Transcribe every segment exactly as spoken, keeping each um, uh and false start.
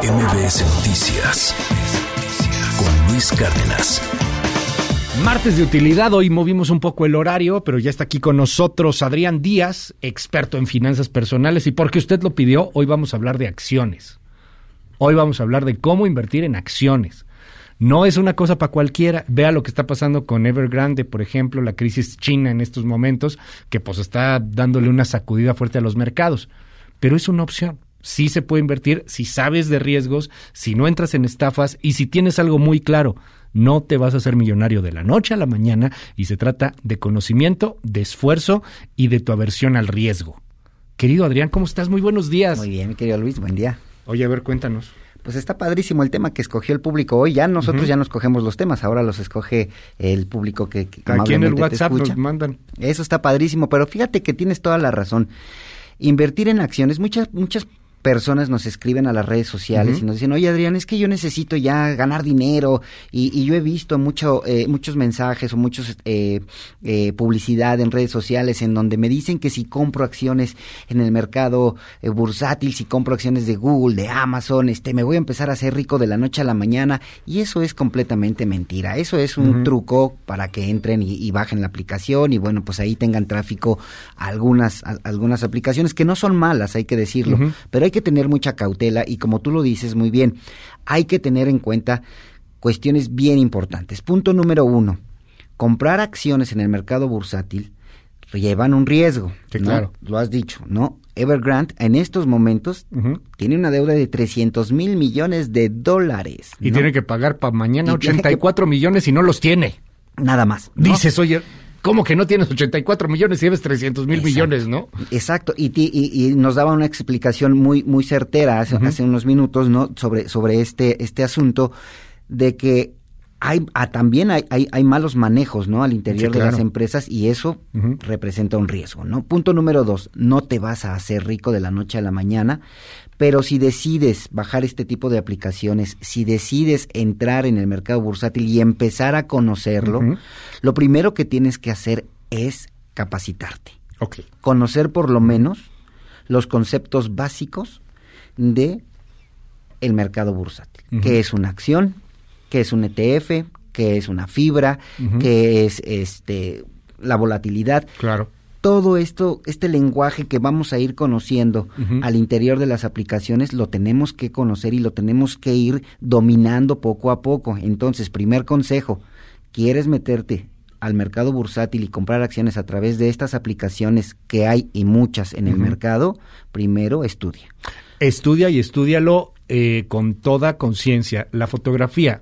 M B S Noticias con Luis Cárdenas. Martes de utilidad, hoy movimos un poco el horario, pero ya está aquí con nosotros Adrián Díaz, experto en finanzas personales, y porque usted lo pidió, hoy vamos a hablar de acciones. Hoy vamos a hablar de cómo invertir en acciones. No es una cosa para cualquiera. Vea lo que está pasando con Evergrande, por ejemplo, la crisis china en estos momentos, que pues está dándole una sacudida fuerte a los mercados. Pero es una opción. Sí se puede invertir si sabes de riesgos, si no entras en estafas y si tienes algo muy claro. No te vas a hacer millonario de la noche a la mañana y se trata de conocimiento, de esfuerzo y de tu aversión al riesgo. Querido Adrián, ¿cómo estás? Muy buenos días. Muy bien, mi querido Luis, buen día. Oye, a ver, cuéntanos. Pues está padrísimo el tema que escogió el público hoy. Ya nosotros uh-huh. ya nos cogemos los temas, ahora los escoge el público que, que aquí en el WhatsApp nos mandan. Eso está padrísimo, pero fíjate que tienes toda la razón. Invertir en acciones, muchas muchas personas nos escriben a las redes sociales uh-huh. y nos dicen, oye Adrián, es que yo necesito ya ganar dinero y, y yo he visto mucho eh, muchos mensajes o muchos eh, eh, publicidad en redes sociales en donde me dicen que si compro acciones en el mercado eh, bursátil, si compro acciones de Google, de Amazon, este me voy a empezar a hacer rico de la noche a la mañana, y eso es completamente mentira. Eso es un uh-huh. truco para que entren y, y bajen la aplicación y bueno, pues ahí tengan tráfico a algunas a, algunas aplicaciones que no son malas, hay que decirlo, uh-huh. pero hay que tener mucha cautela y como tú lo dices muy bien, hay que tener en cuenta cuestiones bien importantes. Punto número uno, comprar acciones en el mercado bursátil llevan un riesgo, sí, ¿no? Claro. Lo has dicho, ¿no? Evergrande en estos momentos uh-huh. tiene una deuda de trescientos mil millones de dólares. Y ¿no? tiene que pagar para mañana y ochenta y cuatro que... millones y no los tiene. Nada más, ¿no? Dices, oye... ¿Cómo que no tienes ochenta y cuatro millones y debes trescientos mil millones, no? Exacto, y, y, y nos daba una explicación muy muy certera hace, uh-huh. hace unos minutos, ¿no? Sobre sobre este este asunto de que hay ah, también hay, hay hay malos manejos, ¿no? Al interior sí, claro. de las empresas y eso uh-huh. representa un riesgo, ¿no? Punto número dos, no te vas a hacer rico de la noche a la mañana, pero si decides bajar este tipo de aplicaciones, si decides entrar en el mercado bursátil y empezar a conocerlo, uh-huh. lo primero que tienes que hacer es capacitarte. Okay. Conocer por lo menos los conceptos básicos de el mercado bursátil. Uh-huh. ¿Qué es una acción? ¿Qué es un E T F? ¿Qué es una fibra? Uh-huh. ¿Qué es este la volatilidad? Claro. Todo esto, este lenguaje que vamos a ir conociendo uh-huh. al interior de las aplicaciones, lo tenemos que conocer y lo tenemos que ir dominando poco a poco. Entonces, primer consejo, ¿quieres meterte al mercado bursátil y comprar acciones a través de estas aplicaciones que hay y muchas en uh-huh. el mercado? Primero, estudia. Estudia y estúdialo eh, con toda conciencia. La fotografía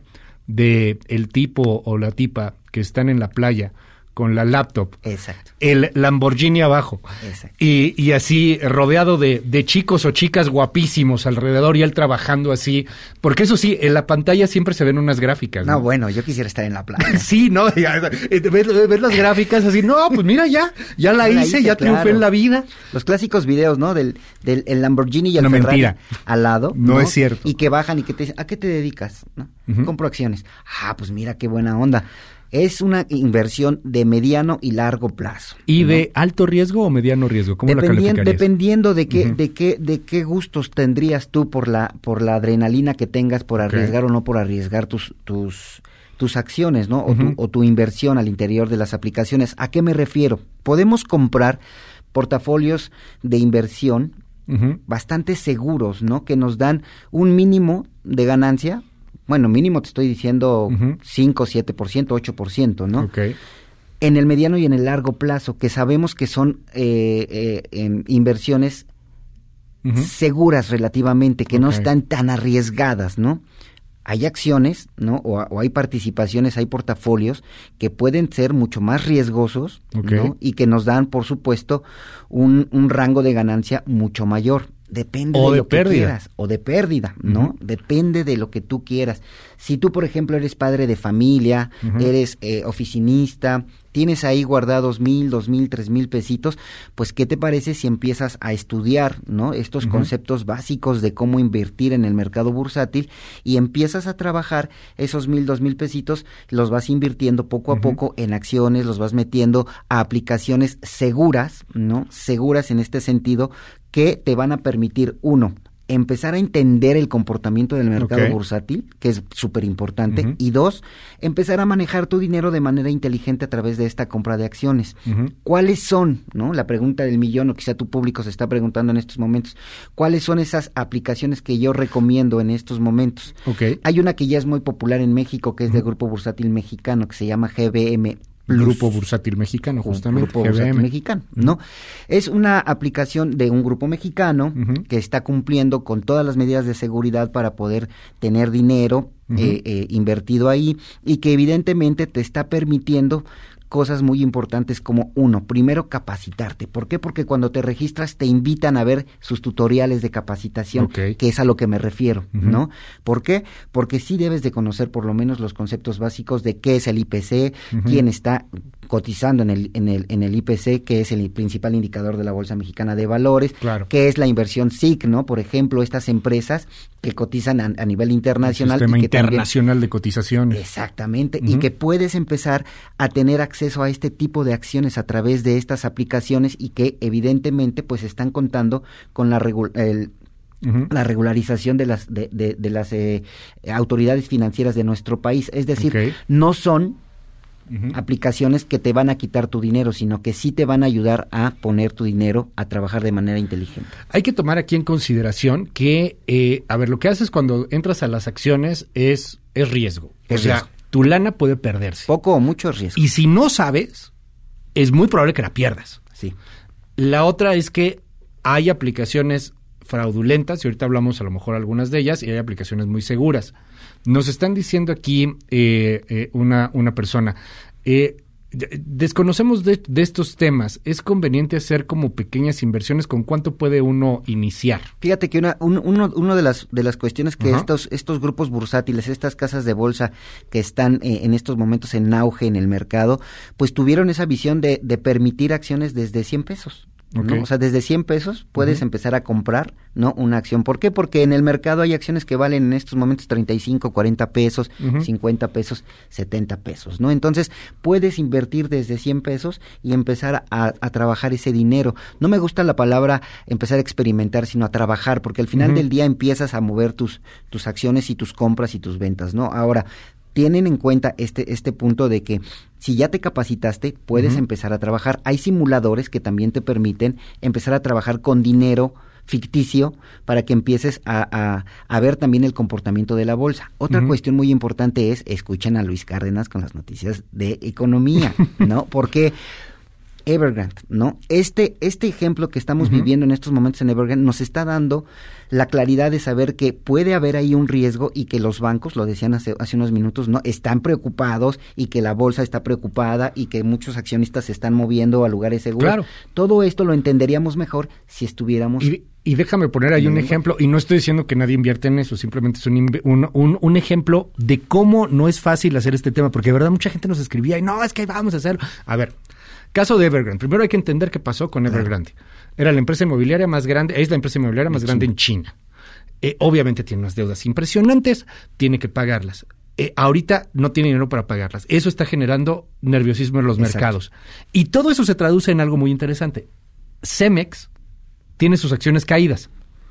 de el tipo o la tipa que están en la playa con la laptop, exacto, el Lamborghini abajo, exacto, y, y así rodeado de, de chicos o chicas guapísimos alrededor y él trabajando así, porque eso sí, en la pantalla siempre se ven unas gráficas. No, no bueno, yo quisiera estar en la playa. Sí, ¿no? Ver las gráficas así, no, pues mira ya, ya la, hice, la hice, ya triunfé claro. en la vida. Los clásicos videos, ¿no? Del, del el Lamborghini y el no, Ferrari mentira. al lado. No, no es cierto. Y que bajan y que te dicen, ¿a qué te dedicas? ¿No? Uh-huh. Compro acciones. Ah, pues mira qué buena onda. Es una inversión de mediano y largo plazo. ¿Y ¿no? de alto riesgo o mediano riesgo? ¿Cómo Dependien, la calificarías? Dependiendo de qué, uh-huh. de qué, de qué gustos tendrías tú por la, por la adrenalina que tengas por arriesgar okay. o no por arriesgar tus, tus, tus acciones, ¿no? O, uh-huh. tu, o tu inversión al interior de las aplicaciones. ¿A qué me refiero? Podemos comprar portafolios de inversión uh-huh. bastante seguros, ¿no? Que nos dan un mínimo de ganancia. Bueno, mínimo te estoy diciendo uh-huh. cinco, siete por ciento, ocho por ciento, ¿no? Okay. En el mediano y en el largo plazo, que sabemos que son eh, eh, en inversiones uh-huh. seguras relativamente, que okay. no están tan arriesgadas, ¿no? Hay acciones, ¿no? O, o hay participaciones, hay portafolios que pueden ser mucho más riesgosos, okay. ¿no? Y que nos dan, por supuesto, un, un rango de ganancia mucho mayor. Depende o de, de lo pérdida. que quieras, o de pérdida, ¿no? Uh-huh. Depende de lo que tú quieras. Si tú, por ejemplo, eres padre de familia, uh-huh. eres eh, oficinista, tienes ahí guardados mil, dos mil, tres mil pesitos, pues ¿qué te parece si empiezas a estudiar, ¿no? Estos uh-huh. conceptos básicos de cómo invertir en el mercado bursátil y empiezas a trabajar esos mil, dos mil pesitos, los vas invirtiendo poco a uh-huh. poco en acciones, los vas metiendo a aplicaciones seguras, ¿no? Seguras en este sentido, que te van a permitir, uno, empezar a entender el comportamiento del mercado okay. bursátil, que es súper importante, uh-huh. y dos, empezar a manejar tu dinero de manera inteligente a través de esta compra de acciones. Uh-huh. ¿Cuáles son, no? La pregunta del millón, o quizá tu público se está preguntando en estos momentos, ¿cuáles son esas aplicaciones que yo recomiendo en estos momentos? Okay. Hay una que ya es muy popular en México, que es uh-huh. del Grupo Bursátil Mexicano, que se llama G B M Plus. Grupo Bursátil Mexicano, justamente. Grupo Bursátil Mexicano, ¿no? Uh-huh. Es una aplicación de un grupo mexicano uh-huh. que está cumpliendo con todas las medidas de seguridad para poder tener dinero uh-huh. eh, eh, invertido ahí y que evidentemente te está permitiendo cosas muy importantes como, uno, primero capacitarte. ¿Por qué? Porque cuando te registras te invitan a ver sus tutoriales de capacitación, okay. que es a lo que me refiero, uh-huh. ¿no? ¿Por qué? Porque sí debes de conocer por lo menos los conceptos básicos de qué es el I P C, uh-huh. quién está cotizando en el en el en el I P C, que es el principal indicador de la Bolsa Mexicana de Valores, claro. qué es la inversión S I C, ¿no? Por ejemplo, estas empresas que cotizan a, a nivel internacional. El sistema y que internacional también, de cotizaciones. Exactamente, uh-huh. y que puedes empezar a tener acceso a este tipo de acciones a través de estas aplicaciones y que evidentemente pues están contando con la regul- el Uh-huh. la regularización de las de, de, de las eh, autoridades financieras de nuestro país, es decir, okay. no son uh-huh. aplicaciones que te van a quitar tu dinero, sino que sí te van a ayudar a poner tu dinero a trabajar de manera inteligente. Hay que tomar aquí en consideración que, eh, a ver, lo que haces cuando entras a las acciones es, es riesgo. Es o sea, riesgo. Tu lana puede perderse. Poco o mucho riesgo. Y si no sabes, es muy probable que la pierdas. Sí. La otra es que hay aplicaciones fraudulentas, y ahorita hablamos a lo mejor algunas de ellas, y hay aplicaciones muy seguras. Nos están diciendo aquí eh, eh, una, una persona, eh, desconocemos de, de estos temas, ¿es conveniente hacer como pequeñas inversiones? ¿Con cuánto puede uno iniciar? Fíjate que una un, uno, uno de las de las cuestiones que uh-huh. estos estos grupos bursátiles, estas casas de bolsa que están eh, en estos momentos en auge en el mercado, pues tuvieron esa visión de, de permitir acciones desde cien pesos. Okay. ¿no? O sea, desde cien pesos puedes uh-huh. empezar a comprar, ¿no? Una acción. ¿Por qué? Porque en el mercado hay acciones que valen en estos momentos treinta y cinco, cuarenta pesos, uh-huh. cincuenta pesos, setenta pesos, ¿no? Entonces, puedes invertir desde cien pesos y empezar a, a trabajar ese dinero. No me gusta la palabra empezar a experimentar, sino a trabajar, porque al final uh-huh. del día empiezas a mover tus, tus acciones y tus compras y tus ventas, ¿no? Ahora, tienen en cuenta este este punto de que si ya te capacitaste, puedes uh-huh. empezar a trabajar. Hay simuladores que también te permiten empezar a trabajar con dinero ficticio para que empieces a, a, a ver también el comportamiento de la bolsa. Otra uh-huh. cuestión muy importante es, escuchen a Luis Cárdenas con las noticias de economía, ¿no? Porque Evergrande, ¿no? Este este ejemplo que estamos uh-huh. viviendo en estos momentos en Evergrande nos está dando la claridad de saber que puede haber ahí un riesgo y que los bancos, lo decían hace, hace unos minutos, no están preocupados y que la bolsa está preocupada y que muchos accionistas se están moviendo a lugares seguros. Claro. Todo esto lo entenderíamos mejor si estuviéramos... Y, y déjame poner ahí un ejemplo, y no estoy diciendo que nadie invierte en eso, simplemente es un, un, un, un ejemplo de cómo no es fácil hacer este tema, porque de verdad mucha gente nos escribía y no, es que vamos a hacerlo. A ver, caso de Evergrande. Primero hay que entender qué pasó con Evergrande. Era la empresa inmobiliaria más grande, es la empresa inmobiliaria más grande en China. Eh, obviamente tiene unas deudas impresionantes, tiene que pagarlas. Eh, ahorita no tiene dinero para pagarlas. Eso está generando nerviosismo en los Exacto. mercados. Y todo eso se traduce en algo muy interesante. Cemex tiene sus acciones caídas.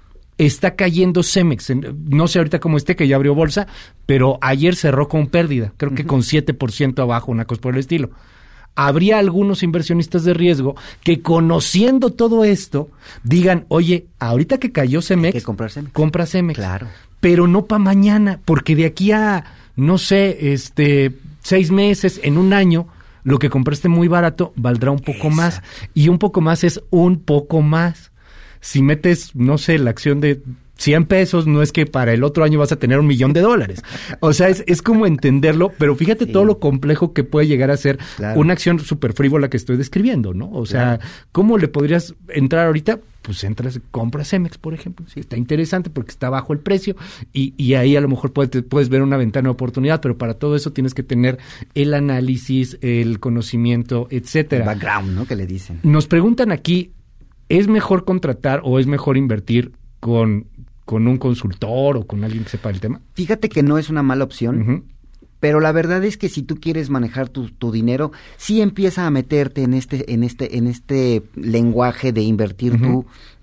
Está cayendo Cemex. No sé ahorita cómo esté, que ya abrió bolsa, pero ayer cerró con pérdida. Creo uh-huh. que con siete por ciento abajo, una cosa por el estilo. Habría algunos inversionistas de riesgo que, conociendo todo esto, digan, oye, ahorita que cayó Cemex, hay que comprar Cemex. compra Cemex. Claro. Pero no para mañana, porque de aquí a, no sé, este, seis meses, en un año, lo que compraste muy barato valdrá un poco Exacto. más. Y un poco más es un poco más. Si metes, no sé, la acción de cien pesos, no es que para el otro año vas a tener un millón de dólares. O sea, es, es como entenderlo, pero fíjate sí. todo lo complejo que puede llegar a ser claro. una acción súper frívola que estoy describiendo, ¿no? O sea, claro. ¿cómo le podrías entrar ahorita? Pues entras, compras Cemex, por ejemplo. Sí, está interesante porque está bajo el precio y, y ahí a lo mejor puedes, puedes ver una ventana de oportunidad, pero para todo eso tienes que tener el análisis, el conocimiento, etcétera. El background, ¿no? Que le dicen. Nos preguntan aquí, ¿es mejor contratar o es mejor invertir con, con un consultor o con alguien que sepa el tema? Fíjate que no es una mala opción, uh-huh. pero la verdad es que si tú quieres manejar tu, tu dinero, sí empieza a meterte en este, en este, en este lenguaje de invertir uh-huh. tú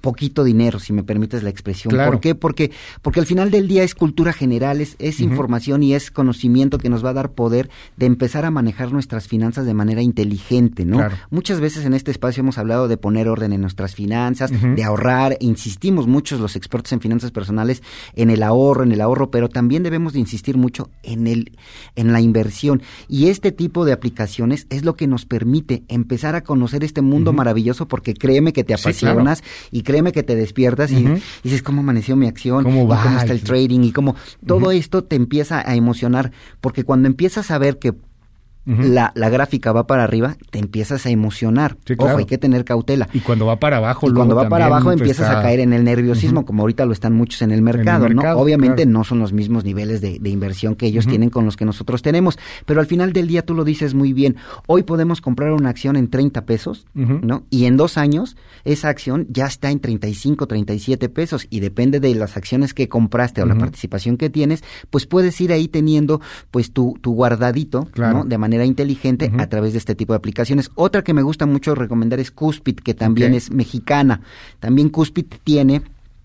poquito dinero, si me permites la expresión. Claro. ¿Por qué? Porque, porque al final del día es cultura general, es, es uh-huh. información y es conocimiento que nos va a dar poder de empezar a manejar nuestras finanzas de manera inteligente, ¿no? Claro. Muchas veces en este espacio hemos hablado de poner orden en nuestras finanzas, uh-huh. de ahorrar, insistimos muchos los expertos en finanzas personales en el ahorro, en el ahorro, pero también debemos de insistir mucho en el, en la inversión. Y este tipo de aplicaciones es lo que nos permite empezar a conocer este mundo uh-huh. maravilloso, porque créeme que te apasionas, sí, claro. y créeme que te despiertas uh-huh. y, y dices, ¿cómo amaneció mi acción? ¿Cómo va? ¿Y cómo está el trading? Y cómo todo uh-huh. esto te empieza a emocionar, porque cuando empiezas a ver que Uh-huh. La, la gráfica va para arriba, te empiezas a emocionar. Sí, claro. Ojo, hay que tener cautela. Y cuando va para abajo, y cuando va para abajo empiezas está... a caer en el nerviosismo, uh-huh. como ahorita lo están muchos en el mercado, en el mercado, ¿no? Obviamente claro. no son los mismos niveles de, de inversión que ellos uh-huh. tienen con los que nosotros tenemos, pero al final del día tú lo dices muy bien. Hoy podemos comprar una acción en treinta pesos, uh-huh. ¿no? Y en dos años esa acción ya está en treinta y cinco, treinta y siete pesos, y depende de las acciones que compraste uh-huh. o la participación que tienes, pues puedes ir ahí teniendo pues tu, tu guardadito, claro. ¿no? De manera inteligente, uh-huh. a través de este tipo de aplicaciones. Otra que me gusta mucho recomendar es Cuspid, que también okay. es mexicana. También Cuspid tiene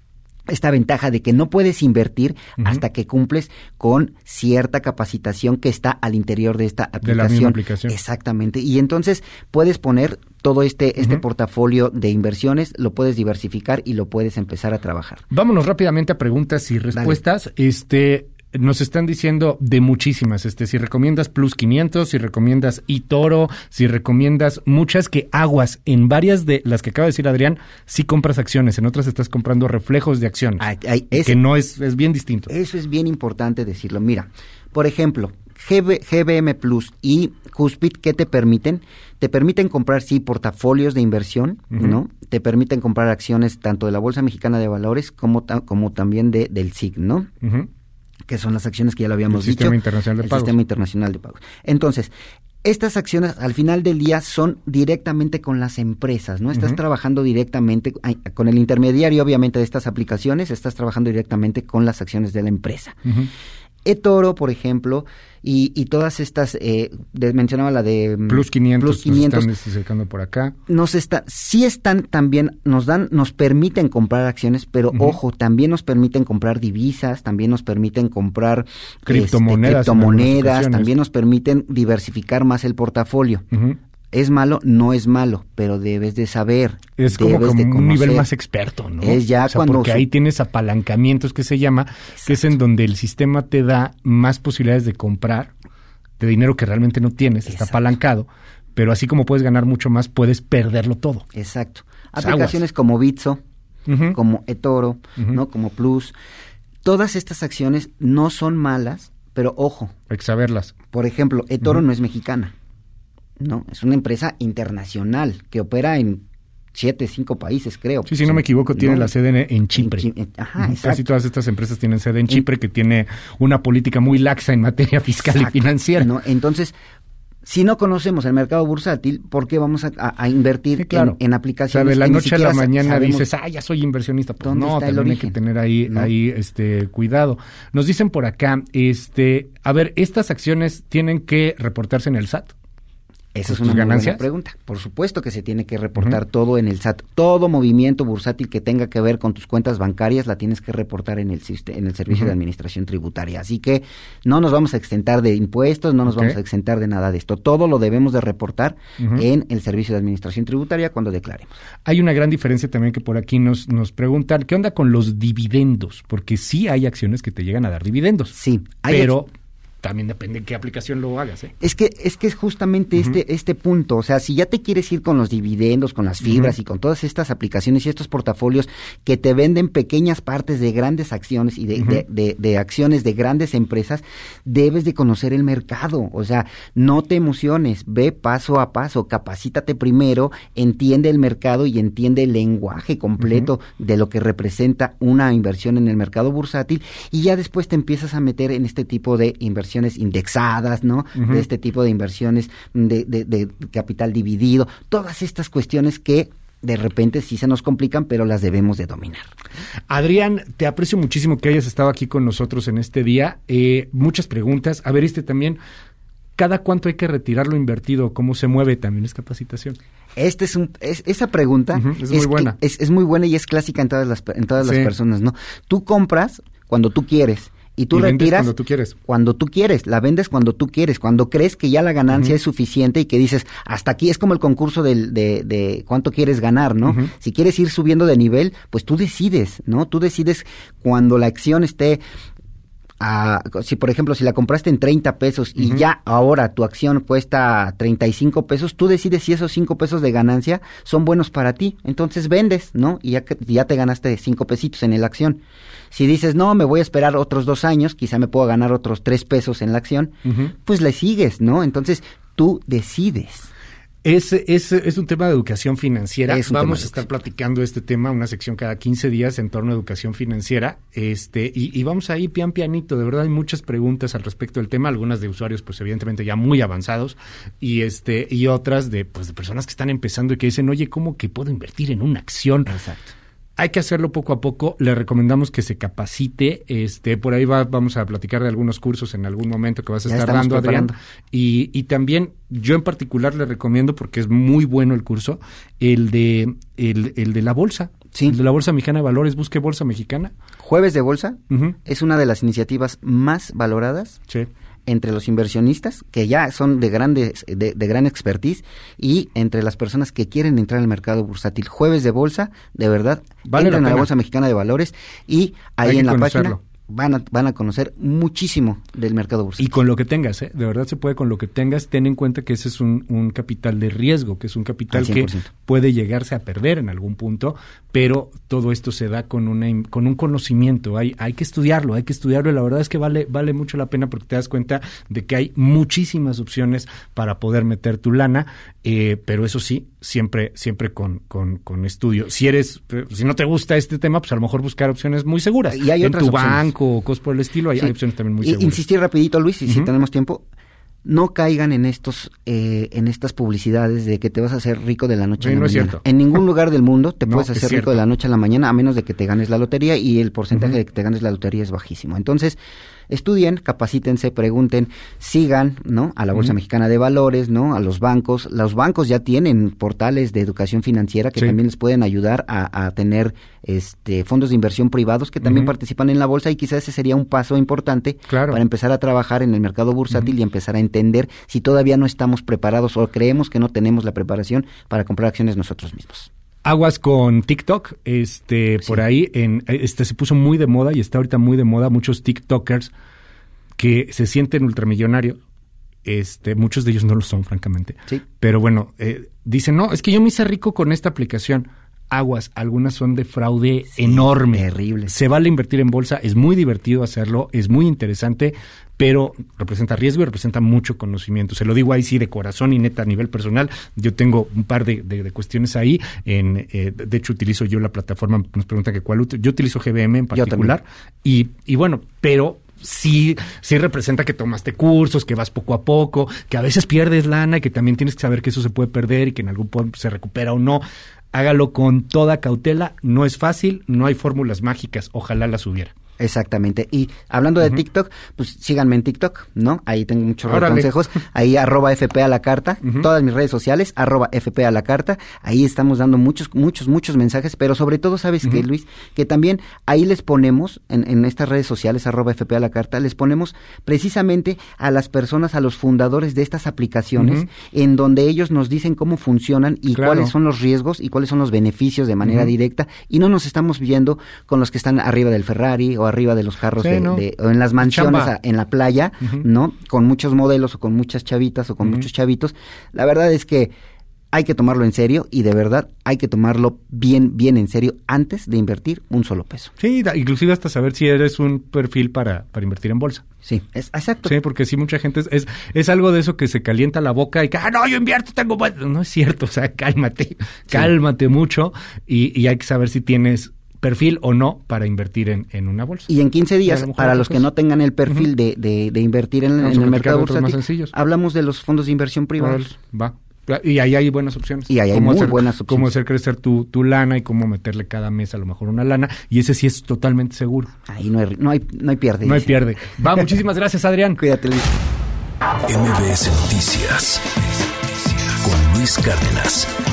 esta ventaja de que no puedes invertir uh-huh. hasta que cumples con cierta capacitación que está al interior de esta aplicación. De la misma aplicación. Exactamente. Y entonces puedes poner todo este, este uh-huh. portafolio de inversiones, lo puedes diversificar y lo puedes empezar a trabajar. Vámonos rápidamente a preguntas y respuestas. Dale. Este... Nos están diciendo de muchísimas, este, si recomiendas Plus quinientos, si recomiendas eToro, si recomiendas muchas, que aguas, en varias de las que acaba de decir Adrián, sí compras acciones, en otras estás comprando reflejos de acciones, ay, ay, ese, que no es, es bien distinto. Eso es bien importante decirlo. Mira, por ejemplo, G B M Plus y Cuspid, ¿qué te permiten? Te permiten comprar, sí, portafolios de inversión, uh-huh. ¿no? Te permiten comprar acciones tanto de la Bolsa Mexicana de Valores como, ta- como también de, del S I C, ¿no? Uh-huh. Que son las acciones que ya lo habíamos el dicho. Sistema Internacional de el Pagos. Sistema Internacional de Pagos. Entonces, estas acciones al final del día son directamente con las empresas, ¿no? Estás uh-huh. trabajando directamente con el intermediario, obviamente, de estas aplicaciones, estás trabajando directamente con las acciones de la empresa. Uh-huh. eToro, por ejemplo, y, y todas estas, eh, de, mencionaba la de Plus quinientos, Plus quinientos nos están acercando por acá. Nos está, sí están también, nos dan, nos permiten comprar acciones, pero uh-huh. ojo, también nos permiten comprar divisas, también nos permiten comprar criptomonedas, este, criptomonedas, también nos permiten diversificar más el portafolio. Uh-huh. ¿Es malo? No es malo, pero debes de saber. Es como, como un nivel más experto, ¿no? Es ya o sea, cuando... Porque ahí tienes apalancamientos, que se llama, exacto. que es en donde el sistema te da más posibilidades de comprar de dinero que realmente no tienes, exacto. está apalancado, pero así como puedes ganar mucho más, puedes perderlo todo. Exacto. Aplicaciones como Bitso, uh-huh. como eToro, uh-huh. ¿no? Como Plus. Todas estas acciones no son malas, pero ojo. Hay que saberlas. Por ejemplo, eToro uh-huh. no es mexicana. No, es una empresa internacional que opera en siete, cinco países, creo. Sí, si no me equivoco, tiene no, la sede en Chipre. En Chi- ajá, uh-huh. Casi todas estas empresas tienen sede en Chipre, que tiene una política muy laxa en materia fiscal exacto. y financiera. No, entonces, si no conocemos el mercado bursátil, ¿por qué vamos a, a, a invertir sí, claro. en, en aplicaciones? O sea, de la que noche a la mañana sabemos, dices, ah, ya soy inversionista. Pues no, también hay que tener ahí, ¿no? ahí este cuidado. Nos dicen por acá, este, a ver, ¿estas acciones tienen que reportarse en el S A T? Esa es una muy buena pregunta. Por supuesto que se tiene que reportar uh-huh. todo en el S A T. Todo movimiento bursátil que tenga que ver con tus cuentas bancarias la tienes que reportar en el en el Servicio uh-huh. de Administración Tributaria. Así que no nos vamos a exentar de impuestos, no nos okay. vamos a exentar de nada de esto. Todo lo debemos de reportar uh-huh. en el Servicio de Administración Tributaria cuando declaremos. Hay una gran diferencia también que por aquí nos, nos preguntan, ¿qué onda con los dividendos? Porque sí hay acciones que te llegan a dar dividendos. Sí. Hay pero... Ac- También depende en qué aplicación lo hagas, ¿eh? Es que es que es justamente uh-huh. este este punto, o sea, si ya te quieres ir con los dividendos, con las fibras uh-huh. y con todas estas aplicaciones y estos portafolios que te venden pequeñas partes de grandes acciones y de, uh-huh. de, de, de acciones de grandes empresas, debes de conocer el mercado, o sea, no te emociones, ve paso a paso, capacítate primero, entiende el mercado y entiende el lenguaje completo uh-huh. de lo que representa una inversión en el mercado bursátil y ya después te empiezas a meter en este tipo de inversiones indexadas, ¿no? Uh-huh. De este tipo de inversiones de, de, de capital dividido, todas estas cuestiones que de repente sí se nos complican, pero las debemos de dominar. Adrián, te aprecio muchísimo que hayas estado aquí con nosotros en este día. Eh, muchas preguntas. A ver, este también, ¿cada cuánto hay que retirar lo invertido? ¿Cómo se mueve? También es capacitación. Este es un, es, esa pregunta uh-huh, es, es muy buena. Es, es muy buena y es clásica en todas las, en todas sí. las personas, ¿no? Tú compras cuando tú quieres. Y tú y retiras cuando tú quieres. Cuando tú quieres, la vendes cuando tú quieres, cuando crees que ya la ganancia uh-huh. es suficiente y que dices, hasta aquí es como el concurso del, de, de cuánto quieres ganar, ¿no? Uh-huh. Si quieres ir subiendo de nivel, pues tú decides, ¿no? Tú decides cuando la acción esté, a, si por ejemplo, si la compraste en treinta pesos y uh-huh. ya ahora tu acción cuesta treinta y cinco pesos, tú decides si esos cinco pesos de ganancia son buenos para ti, entonces vendes, ¿no? Y ya, ya te ganaste cinco pesitos en la acción. Si dices, no, me voy a esperar otros dos años, quizá me puedo ganar otros tres pesos en la acción, uh-huh. pues le sigues, ¿no? Entonces, tú decides. Es, es, es un tema de educación financiera. Vamos a estar educación. platicando este tema, una sección cada quince días en torno a educación financiera. este y, y vamos ahí pian pianito. De verdad hay muchas preguntas al respecto del tema, algunas de usuarios pues evidentemente ya muy avanzados y este y otras de pues de personas que están empezando y que dicen, oye, ¿cómo que puedo invertir en una acción? Exacto. Hay que hacerlo poco a poco. Le recomendamos que se capacite. Este, por ahí va, vamos a platicar de algunos cursos en algún momento que vas a ya estar dando, preparando. Adrián. Y, y también yo en particular le recomiendo, porque es muy bueno el curso, el de el, el de la bolsa. Sí. El de la Bolsa Mexicana de Valores. Busque Bolsa Mexicana. Jueves de Bolsa uh-huh. es una de las iniciativas más valoradas. Sí. Entre los inversionistas, que ya son de grandes, de, de gran expertise, y entre las personas que quieren entrar al mercado bursátil. Jueves de Bolsa, de verdad, vale entran la a la Bolsa Mexicana de Valores y ahí Hay en la conocerlo. página van a, van a conocer muchísimo del mercado bursátil. Y con lo que tengas, ¿eh? De verdad se puede con lo que tengas. Ten en cuenta que ese es un, un capital de riesgo, que es un capital que puede llegarse a perder en algún punto, pero todo esto se da con una con un conocimiento. Hay hay que estudiarlo, hay que estudiarlo y la verdad es que vale vale mucho la pena porque te das cuenta de que hay muchísimas opciones para poder meter tu lana, eh, pero eso sí, siempre siempre con, con, con estudio. Si eres, si no te gusta este tema, pues a lo mejor buscar opciones muy seguras. Y hay en otras tu opciones. banco o cosas por el estilo, hay, sí. hay opciones también muy y, seguras. Insistir rapidito, Luis, y uh-huh. si tenemos tiempo, no caigan en estos eh, en estas publicidades de que te vas a hacer rico de la noche sí, a la no mañana. Es cierto. En ningún lugar del mundo te no, puedes hacer rico de la noche a la mañana, a menos de que te ganes la lotería, y el porcentaje uh-huh. de que te ganes la lotería es bajísimo. Entonces, estudien, capacítense, pregunten, sigan, ¿no? A la Bolsa uh-huh. Mexicana de Valores, ¿no? A los bancos. Los bancos ya tienen portales de educación financiera que sí. también les pueden ayudar a, a tener este fondos de inversión privados que también uh-huh. participan en la bolsa, y quizás ese sería un paso importante claro. para empezar a trabajar en el mercado bursátil uh-huh. y empezar a entender si todavía no estamos preparados o creemos que no tenemos la preparación para comprar acciones nosotros mismos. Aguas con TikTok, este, sí. por ahí, en, este se puso muy de moda y está ahorita muy de moda muchos TikTokers que se sienten ultramillonarios, este, muchos de ellos no lo son, francamente, sí. pero bueno, eh, dicen, no, es que yo me hice rico con esta aplicación. Aguas, algunas son de fraude sí, enorme. Terrible. Se vale invertir en bolsa, es muy divertido hacerlo, es muy interesante, pero representa riesgo y representa mucho conocimiento. Se lo digo ahí sí de corazón y neta a nivel personal. Yo tengo un par de, de, de cuestiones ahí. En, eh, de hecho, utilizo yo la plataforma, nos pregunta que cuál. Yo utilizo G B M en particular. Y, y bueno, pero sí, sí representa que tomaste cursos, que vas poco a poco, que a veces pierdes lana y que también tienes que saber que eso se puede perder y que en algún punto se recupera o no. Hágalo con toda cautela, no es fácil, no hay fórmulas mágicas, ojalá las hubiera. Exactamente. Y hablando de uh-huh. TikTok, pues síganme en TikTok, ¿no? Ahí tengo muchos Órale. consejos. Ahí arroba F P a la carta, uh-huh. todas mis redes sociales, arroba F P a la carta. Ahí estamos dando muchos, muchos, muchos mensajes, pero sobre todo, ¿sabes uh-huh. qué, Luis? Que también ahí les ponemos, en, en estas redes sociales, arroba F P a la carta, les ponemos precisamente a las personas, a los fundadores de estas aplicaciones, uh-huh. en donde ellos nos dicen cómo funcionan y claro. cuáles son los riesgos y cuáles son los beneficios de manera uh-huh. directa, y no nos estamos viendo con los que están arriba del Ferrari o arriba de los carros sí, de, ¿no? de, o en las mansiones a, en la playa, uh-huh. ¿no? Con muchos modelos o con muchas chavitas o con uh-huh. muchos chavitos. La verdad es que hay que tomarlo en serio y de verdad hay que tomarlo bien, bien en serio antes de invertir un solo peso. Sí, da, inclusive hasta saber si eres un perfil para, para invertir en bolsa. Sí, es exacto. Sí, porque sí, mucha gente es, es, es algo de eso que se calienta la boca y que, ah, no, yo invierto, tengo... No es cierto, o sea, cálmate, sí. cálmate mucho y, y hay que saber si tienes perfil o no para invertir en, en una bolsa. Y en quince días, para los que no tengan el perfil uh-huh. de, de, de invertir en, en el mercado bursátil, hablamos de los fondos de inversión privados. Va. Y ahí hay buenas opciones. Y ahí hay muy hacer, buenas opciones. Cómo hacer crecer tu, tu lana y cómo meterle cada mes a lo mejor una lana. Y ese sí es totalmente seguro. Ahí no hay, no hay, no hay pierde. No hay pierde. Va, muchísimas gracias, Adrián. Cuídate, Luis. M B S Noticias con Luis Cárdenas.